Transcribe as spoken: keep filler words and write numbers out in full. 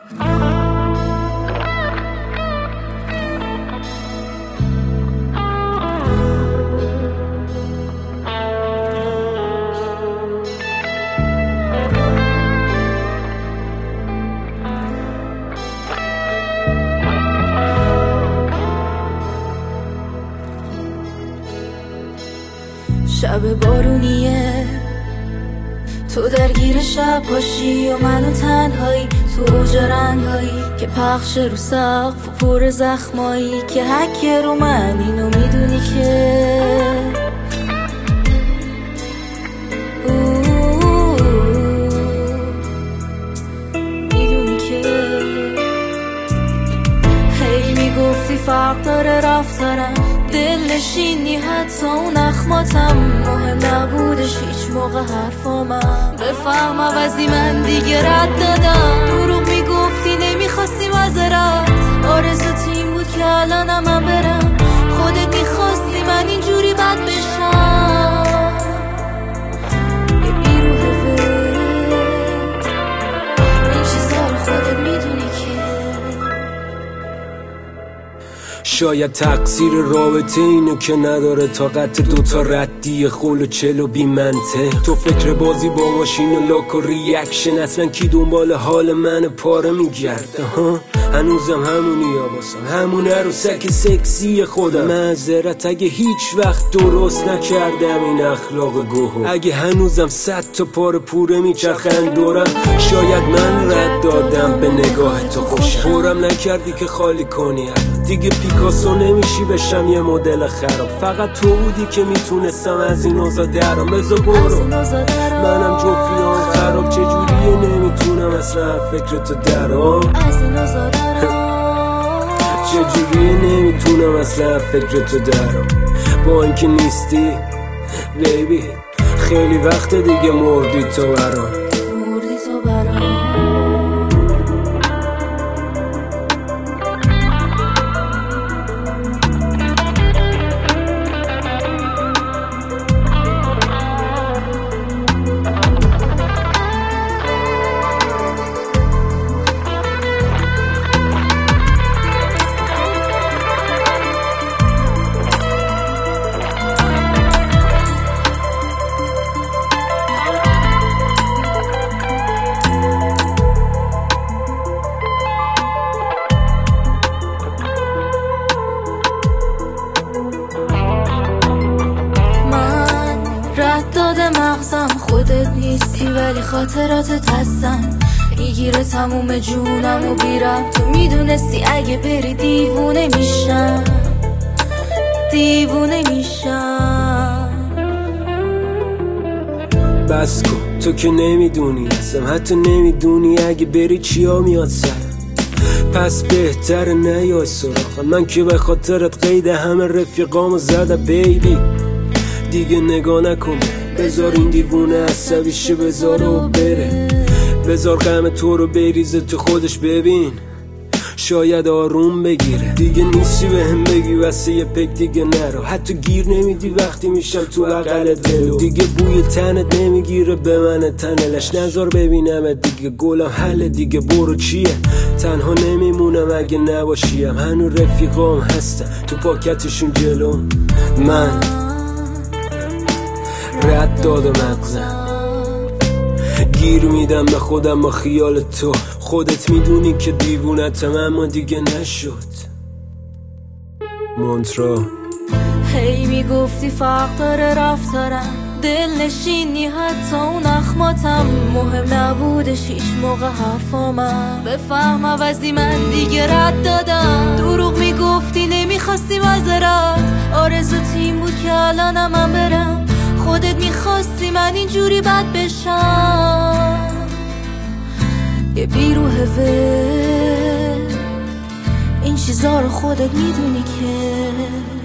شب بارونیه، تو درگیر شب باشی و منو تنهایی تو اوج رنگایی که پخش رو سقف و پر زخمایی که حکه رو من اینو میدونی که میدونی که هی میگفتی فرق داره رفتارم دلنشینی حتی اون اخماتم مهم نبودش هیچ موقع حرفامم بفهم عوضی من دیگه رد دادم دروغ میگفتی نمیخواستی معذرت آرزوت این بود که الانم من برم خودت میخواستی من اینجوری بد بشم یه بیروحه این چیزا رو خودت میدونی که شاید تقصیر رابطه اینو که نداره طاقت دوتا ردی خول و چل و بی منطق تو فکر بازی با ماشین و لاک و ریاکشن اصلا کی دنبال حال من پاره میگرده ها هنوزم همونی ها باسم همون عروسک سکسی خودم معذرت اگه هیچ وقت درست نکردم این اخلاق گوه اگه هنوزم صد تا پاره پوره میچرخن دورم شاید من رد دادم به نگاه تو خوشم پورم نکردی که خالی کنی دیگه پیکاسو نمیشی بشم یه مدل خراب فقط تو بودی که میتونستم از این اوضاع درام بذار برو منم جفتی های خراب چجوریه نمیتونم اصلا فکر تو درام چجوریه نمیتونم اصلا فکر تو درام با اینکه نیستی بیبی خیلی وقت دیگه مردی تو برام مردی تو برام مغزم خودت نیستی ولی خاطراتت هستن میگیره تموم جونم و بیرم تو میدونستی اگه بری دیوونه میشم دیوونه میشم بس کن تو که نمیدونی هستم حتی نمیدونی اگه بری چیا میاد سر پس بهتر نیای سراغم من که به خاطرت قید همه رفیقامو زده بیبی دیگه نگاه نکن بذار این دیوونه عصبیشه بذار و بره بذار غم تو رو بریزه تو خودش ببین شاید آروم بگیره دیگه نیستی به هم بگی واسه یه پک دیگه نرو حتی گیر نمیدی وقتی میشم تو بغل دلو دیگه بوی تنت نمیگیره به من تنلش نذار ببینم دیگه گلم حل دیگه برو چیه تنها نمیمونم اگه نباشیم هنو رفیقام هستن تو پاکتشون جلو من رد داد مغزم گیر میدم به خودم با خیال تو خودت میدونی که دیوونتم اما دیگه نشد مونترا هی میگفتی فرق داره رفتارم دلنشینی حتی اون اخماتم مهم نبودش هیچ موقع حرفامم بفهم عوضی من دیگه رد دادم دروغ میگفتی نمیخواستی معذرت آرزوت این بود که الانم من برم خودت میخواستی من اینجوری بد بشم یه بیروحه این چیزا رو خودت میدونی که